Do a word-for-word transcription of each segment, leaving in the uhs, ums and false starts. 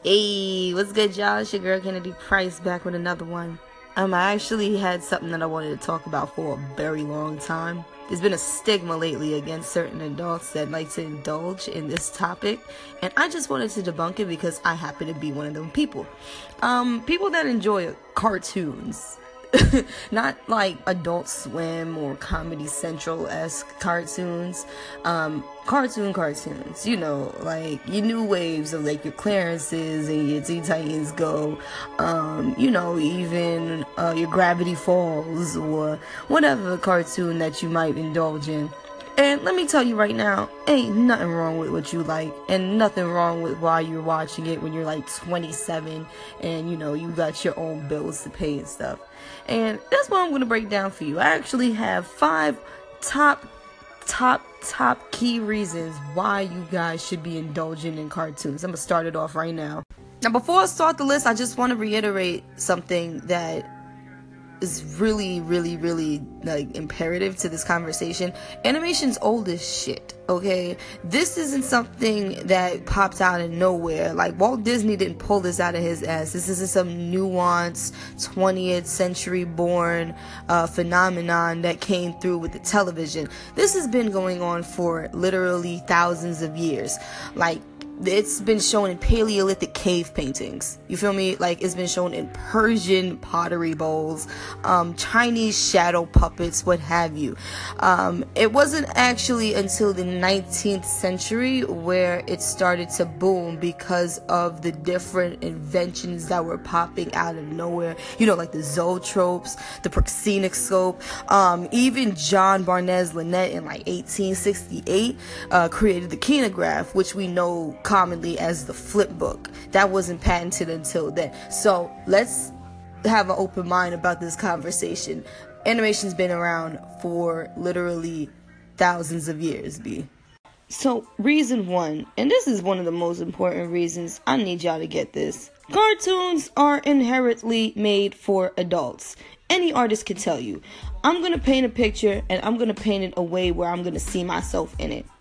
Hey, what's good, y'all? It's your girl Kennedy Price back with another one. Um, I actually had something that I wanted to talk about for a very long time. There's been a stigma lately against certain adults that like to indulge in this topic, and I just wanted to debunk it because I happen to be one of them people. Um, people that enjoy cartoons. Not like Adult Swim or Comedy Central-esque cartoons. Um, cartoon cartoons, you know, like your new waves of like your Clarences and your Teen Titans Go, um, you know, even uh, your Gravity Falls or whatever cartoon that you might indulge in. And let me tell you right now, ain't nothing wrong with what you like, and nothing wrong with why you're watching it when you're like twenty-seven and, you know, you got your own bills to pay and stuff. And that's what I'm going to break down for you. I actually have five top, top, top key reasons why you guys should be indulging in cartoons. I'm going to start it off right now. Now, before I start the list, I just want to reiterate something that is really, really, really, like, imperative to this conversation. Animation's old as shit, okay? This isn't something that popped out of nowhere. Like, Walt Disney didn't pull this out of his ass. This isn't some nuanced, twentieth century born uh, phenomenon that came through with the television. This has been going on for literally thousands of years. Like, it's been shown in Paleolithic cave paintings. You feel me? Like, it's been shown in Persian pottery bowls, um, Chinese shadow puppets, what have you. Um, it wasn't actually until the nineteenth century where it started to boom because of the different inventions that were popping out of nowhere. You know, like the zoetropes, the proxenoscope. Um, even John Barnes Linnet in like eighteen sixty-eight uh, created the kinograph, which we know commonly as the flip book. That wasn't patented until then. So let's have an open mind about this conversation. Animation's been around for literally thousands of years, B. So reason one, and this is one of the most important reasons, I need y'all to get this. Cartoons are inherently made for adults. Any artist can tell you. I'm going to paint a picture and I'm going to paint it a way where I'm going to see myself in it.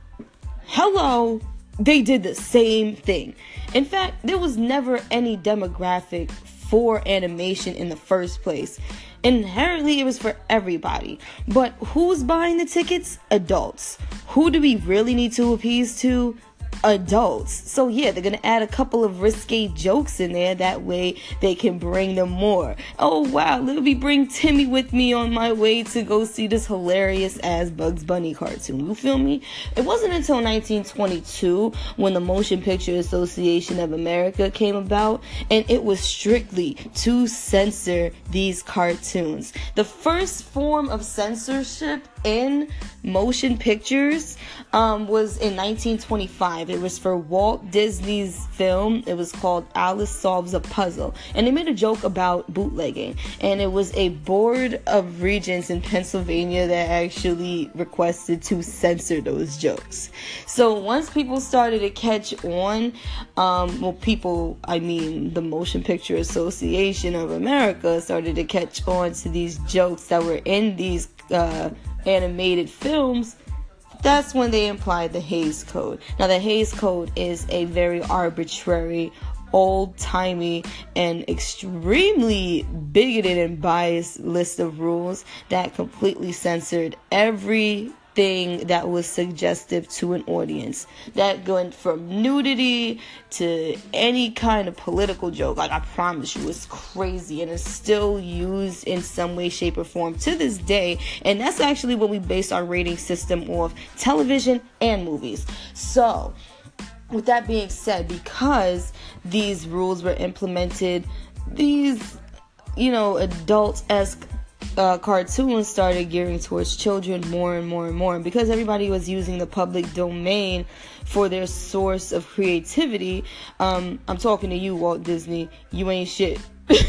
Hello. They did the same thing. In fact, there was never any demographic for animation in the first place. Inherently, it was for everybody. But who's buying the tickets? Adults. Who do we really need to appease to? Adults. So yeah, they're gonna add a couple of risque jokes in there. That way they can bring them more. Oh wow, let me bring Timmy with me on my way to go see this hilarious ass Bugs Bunny cartoon. You feel me? It wasn't until nineteen twenty-two when the Motion Picture Association of America came about, and it was strictly to censor these cartoons. The first form of censorship in motion pictures um, was in nineteen twenty-five. It was for Walt Disney's film. It was called Alice Solves a Puzzle. And they made a joke about bootlegging. And it was a board of regents in Pennsylvania that actually requested to censor those jokes. So once people started to catch on, um, well, people, I mean, the Motion Picture Association of America started to catch on to these jokes that were in these uh, animated films. That's when they applied the Hays Code. Now, the Hays Code is a very arbitrary, old-timey, and extremely bigoted and biased list of rules that completely censored everything that was suggestive to an audience. That went from nudity to any kind of political joke. Like, I promise you, it's crazy, and it's still used in some way, shape, or form to this day. And that's actually what we based our rating system off: television and movies. So with that being said, because these rules were implemented, these, you know, adult-esque Uh, cartoons started gearing towards children more and more and more. And because everybody was using the public domain for their source of creativity, um, I'm talking to you, Walt Disney. You ain't shit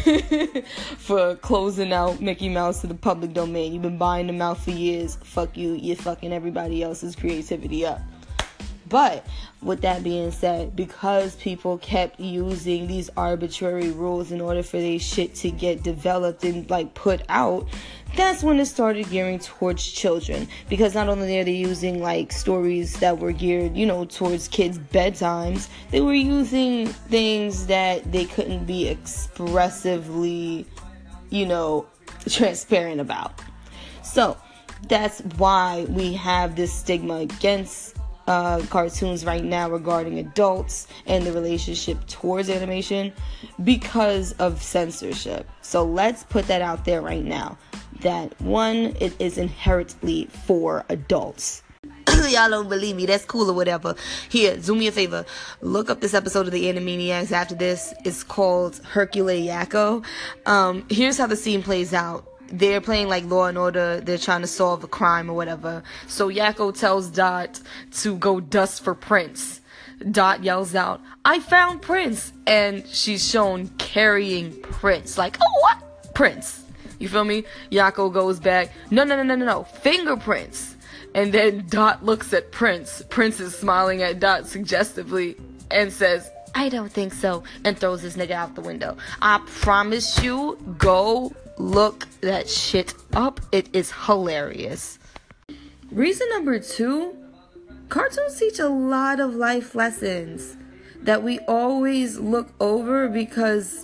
for closing out Mickey Mouse to the public domain. You've been buying them out for years. Fuck you. You're fucking everybody else's creativity up. But with that being said, because people kept using these arbitrary rules in order for their shit to get developed and like put out, that's when it started gearing towards children. Because not only are they using like stories that were geared, you know, towards kids' bedtimes, they were using things that they couldn't be expressively, you know, transparent about. So that's why we have this stigma against uh, cartoons right now regarding adults and the relationship towards animation because of censorship. So let's put that out there right now. That one, it is inherently for adults. Y'all don't believe me, that's cool or whatever. Here, do me a favor, look up this episode of the Animaniacs after this. It's called Hercule Yakko. Um, here's how the scene plays out. They're playing like Law and Order. They're trying to solve a crime or whatever. So Yakko tells Dot to go dust for Prince. Dot yells out, "I found Prince!" And she's shown carrying Prince. Like, oh, what? Prince. You feel me? Yakko goes back, no, no, no, no, no, no, fingerprints. And then Dot looks at Prince. Prince is smiling at Dot suggestively and says, "I don't think so," and throws this nigga out the window. I promise you, go look that shit up. It is hilarious. Reason number two, cartoons teach a lot of life lessons that we always look over because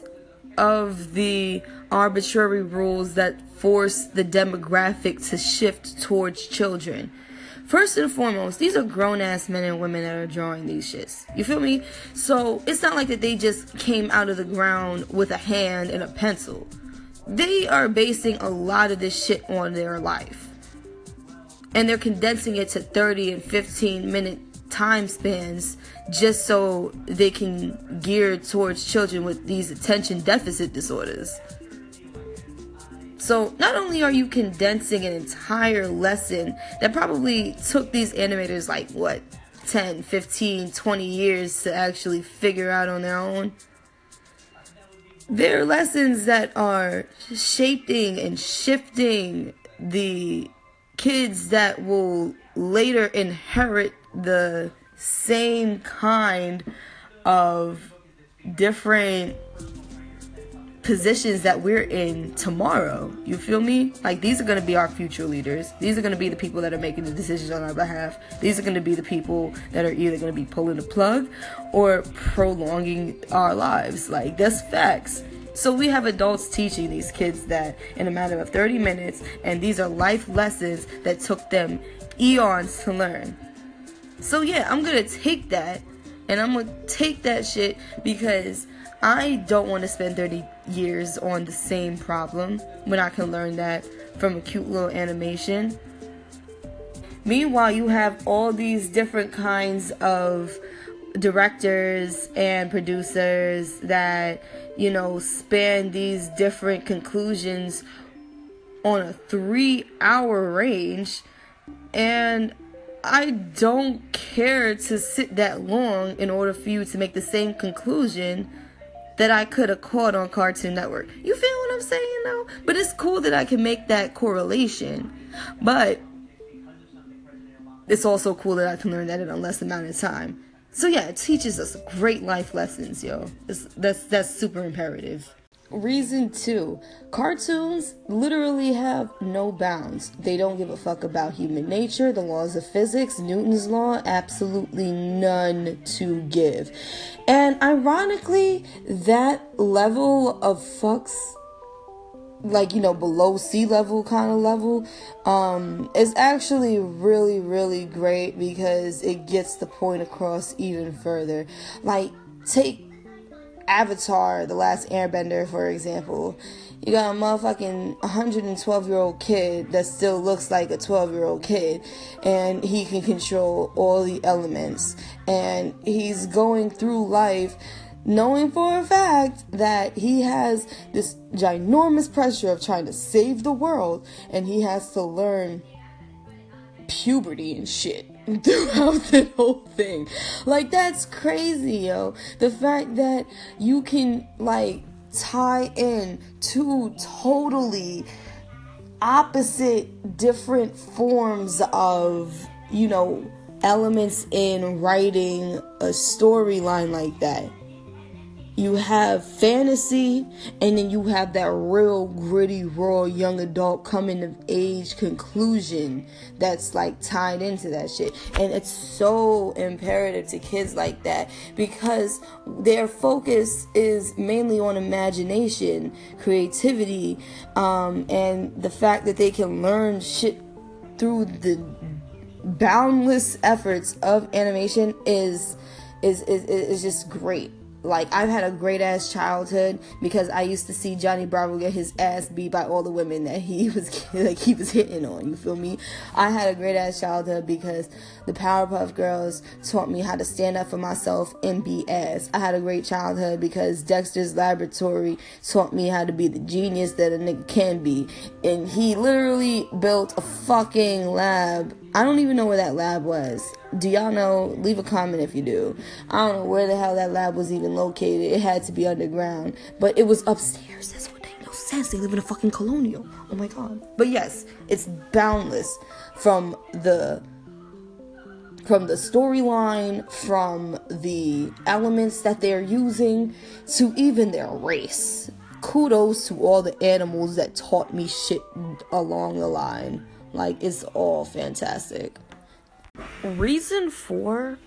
of the arbitrary rules that force the demographic to shift towards children. First and foremost, these are grown-ass men and women that are drawing these shits. You feel me? So it's not like that they just came out of the ground with a hand and a pencil. They are basing a lot of this shit on their life. And they're condensing it to thirty and fifteen minute time spans just so they can gear towards children with these attention deficit disorders. So not only are you condensing an entire lesson that probably took these animators like what, ten, fifteen, twenty years to actually figure out on their own, they're lessons that are shaping and shifting the kids that will later inherit the same kind of different positions that we're in tomorrow. You feel me? Like, these are going to be our future leaders. These are going to be the people that are making the decisions on our behalf. These are going to be the people that are either going to be pulling the plug or prolonging our lives. Like, that's facts. So we have adults teaching these kids that in a matter of thirty minutes, and these are life lessons that took them eons to learn. So yeah, I'm going to take that, and I'm going to take that shit because I don't want to spend thirty years on the same problem when I can learn that from a cute little animation. Meanwhile, you have all these different kinds of directors and producers that, you know, span these different conclusions on a three hour range, and I don't care to sit that long in order for you to make the same conclusion that I could have caught on Cartoon Network. You feel what I'm saying though? But it's cool that I can make that correlation. But it's also cool that I can learn that in a less amount of time. So yeah, it teaches us great life lessons, yo. It's, that's that's super imperative. Reason two, cartoons literally have no bounds. They don't give a fuck about human nature, the laws of physics, Newton's law, absolutely none to give. And ironically, that level of fucks, like, you know, below sea level kind of level, um, is actually really, really great because it gets the point across even further. Like, take Avatar, The Last Airbender, for example. You got a motherfucking one hundred twelve year old kid that still looks like a twelve year old kid, and he can control all the elements, and he's going through life knowing for a fact that he has this ginormous pressure of trying to save the world, and he has to learn puberty and shit throughout the whole thing. Like, that's crazy, yo. The fact that you can, like, tie in two totally opposite different forms of, you know, elements in writing a storyline like that. You have fantasy, and then you have that real gritty, raw, young adult coming of age conclusion that's like tied into that shit. And it's so imperative to kids like that because their focus is mainly on imagination, creativity, um, and the fact that they can learn shit through the boundless efforts of animation is is is, is just great. Like, I've had a great ass childhood because I used to see Johnny Bravo get his ass beat by all the women that he was like he was hitting on. You feel me? I had a great ass childhood because the Powerpuff Girls taught me how to stand up for myself and be ass. I had a great childhood because Dexter's Laboratory taught me how to be the genius that a nigga can be. And he literally built a fucking lab. I don't even know where that lab was. Do y'all know? Leave a comment if you do. I don't know where the hell that lab was even located. It had to be underground. But it was upstairs. That's what makes no sense. They live in a fucking colonial. Oh my god. But yes, it's boundless from the from the storyline, from the elements that they're using, to even their race. Kudos to all the animals that taught me shit along the line. Like, it's all fantastic. Reason four,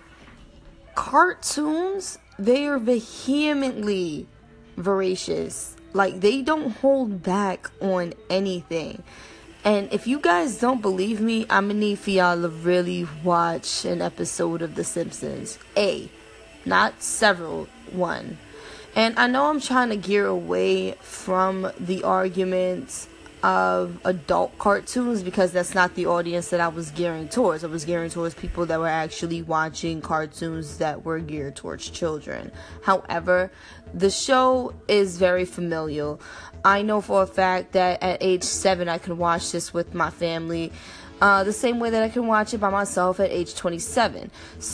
cartoons, they are vehemently voracious. Like, they don't hold back on anything. And if you guys don't believe me, I'm gonna need for y'all to really watch an episode of The Simpsons. A, not several, one. And I know I'm trying to gear away from the arguments of adult cartoons because that's not the audience that I was gearing towards. I was gearing towards people that were actually watching cartoons that were geared towards children. However, the show is very familial. I know for a fact that at age seven I can watch this with my family, uh, the same way that I can watch it by myself at age twenty-seven.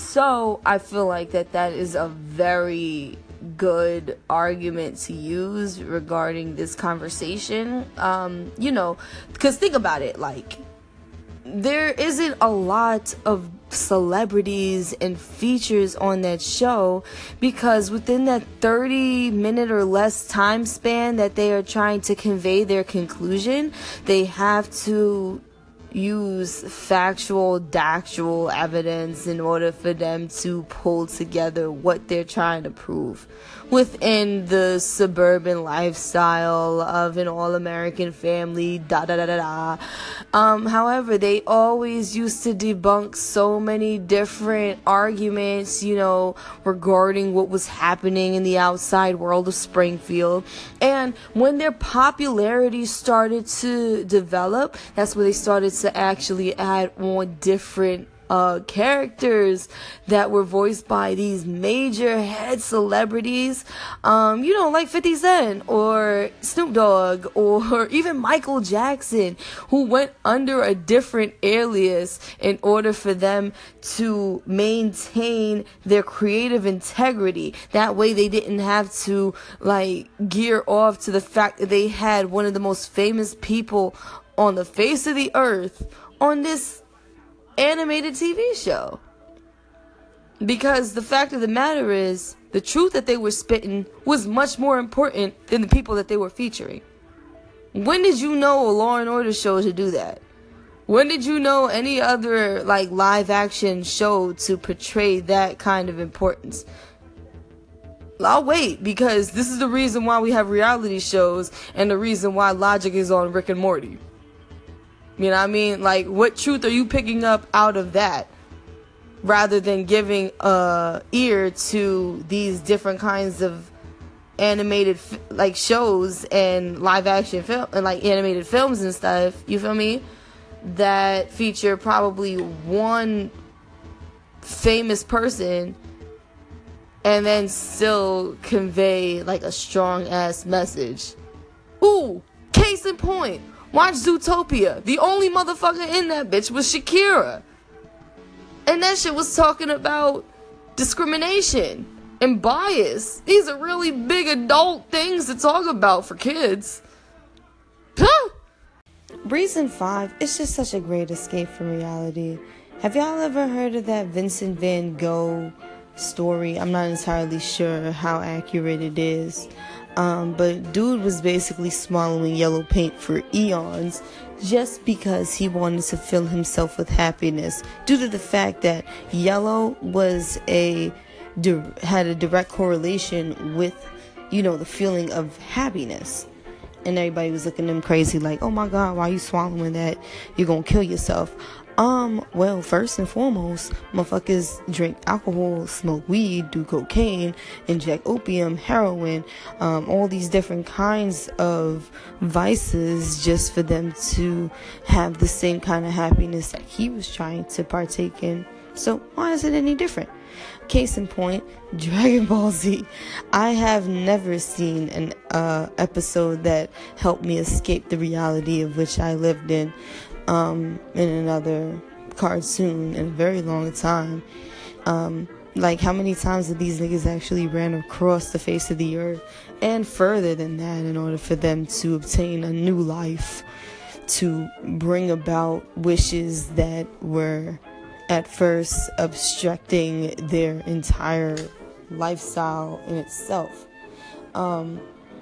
So I feel like that that is a very good argument to use regarding this conversation. Um, you know, because think about it, like, there isn't a lot of celebrities and features on that show because within that thirty minute or less time span that they are trying to convey their conclusion, they have to use factual, factual evidence in order for them to pull together what they're trying to prove within the suburban lifestyle of an all-American family, da da da da da. Um, however, they always used to debunk so many different arguments, you know, regarding what was happening in the outside world of Springfield. And when their popularity started to develop, that's where they started to actually add on different uh characters that were voiced by these major head celebrities, um you know, like fifty Cent or Snoop Dogg or even Michael Jackson, who went under a different alias in order for them to maintain their creative integrity. That way they didn't have to like gear off to the fact that they had one of the most famous people on the face of the earth on this animated T V show. Because the fact of the matter is, the truth that they were spitting was much more important than the people that they were featuring. When did you know a Law and Order show to do that? When did you know any other like live action show to portray that kind of importance? I'll wait, because this is the reason why we have reality shows and the reason why Logic is on Rick and Morty. You know what I mean? Like, what truth are you picking up out of that? Rather than giving uh ear to these different kinds of animated like shows and live action film and like animated films and stuff, you feel me? That feature probably one famous person and then still convey like a strong ass message. Ooh, case in point. Watch Zootopia. The only motherfucker in that bitch was Shakira. And that shit was talking about discrimination and bias. These are really big adult things to talk about for kids. Huh? Reason five, it's just such a great escape from reality. Have y'all ever heard of that Vincent Van Gogh story? I'm not entirely sure how accurate it is. Um, but dude was basically swallowing yellow paint for eons just because he wanted to fill himself with happiness, due to the fact that yellow was a had a direct correlation with, you know, the feeling of happiness. And everybody was looking at him crazy like, oh my God, why are you swallowing that? You're gonna kill yourself. Um, well, first and foremost, motherfuckers drink alcohol, smoke weed, do cocaine, inject opium, heroin, um, all these different kinds of vices just for them to have the same kind of happiness that he was trying to partake in. So why is it any different? Case in point, Dragon Ball Z. I have never seen an uh, episode that helped me escape the reality of which I lived in. Um, in another cartoon in a very long time. Um, like how many times did these niggas actually ran across the face of the earth and further than that in order for them to obtain a new life, to bring about wishes that were at first obstructing their entire lifestyle in itself. Um,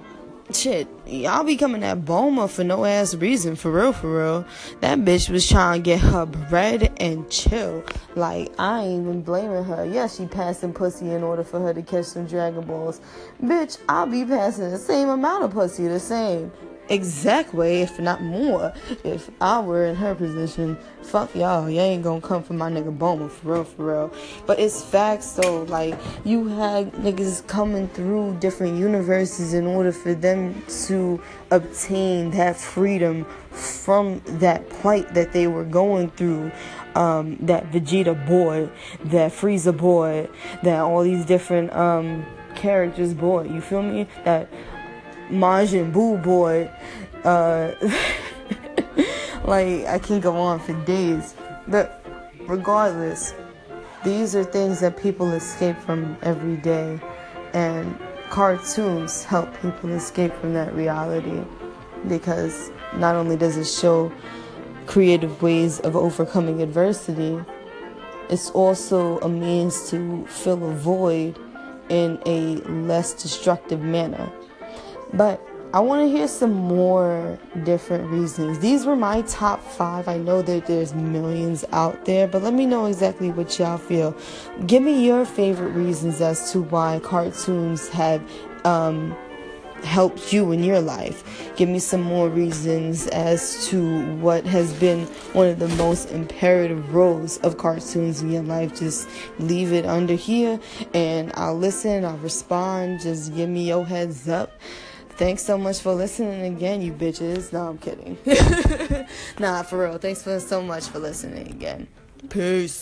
Shit, y'all be coming at Bulma for no ass reason, for real, for real. That bitch was trying to get her bread and chill. Like, I ain't even blaming her. Yeah, she passing pussy in order for her to catch some Dragon Balls. Bitch, I'll be passing the same amount of pussy, the same exact way, if not more, if I were in her position. Fuck y'all, y'all ain't gonna come for my nigga Bulma, for real, for real. But it's facts though. Like, you had niggas coming through different universes in order for them to obtain that freedom from that plight that they were going through. Um, that Vegeta boy, that Frieza boy, that all these different um characters boy, you feel me? That Majin Buu boy, uh, like, I can go on for days, but regardless, these are things that people escape from every day, and cartoons help people escape from that reality, because not only does it show creative ways of overcoming adversity, it's also a means to fill a void in a less destructive manner. But I want to hear some more different reasons. These were my top five. I know that there's millions out there, but let me know exactly what y'all feel. Give me your favorite reasons as to why cartoons have um, helped you in your life. Give me some more reasons as to what has been one of the most imperative roles of cartoons in your life. Just leave it under here and I'll listen, I'll respond. Just give me your heads up. Thanks so much for listening again, you bitches. No, I'm kidding. Nah, for real. Thanks for so much for listening again. Peace.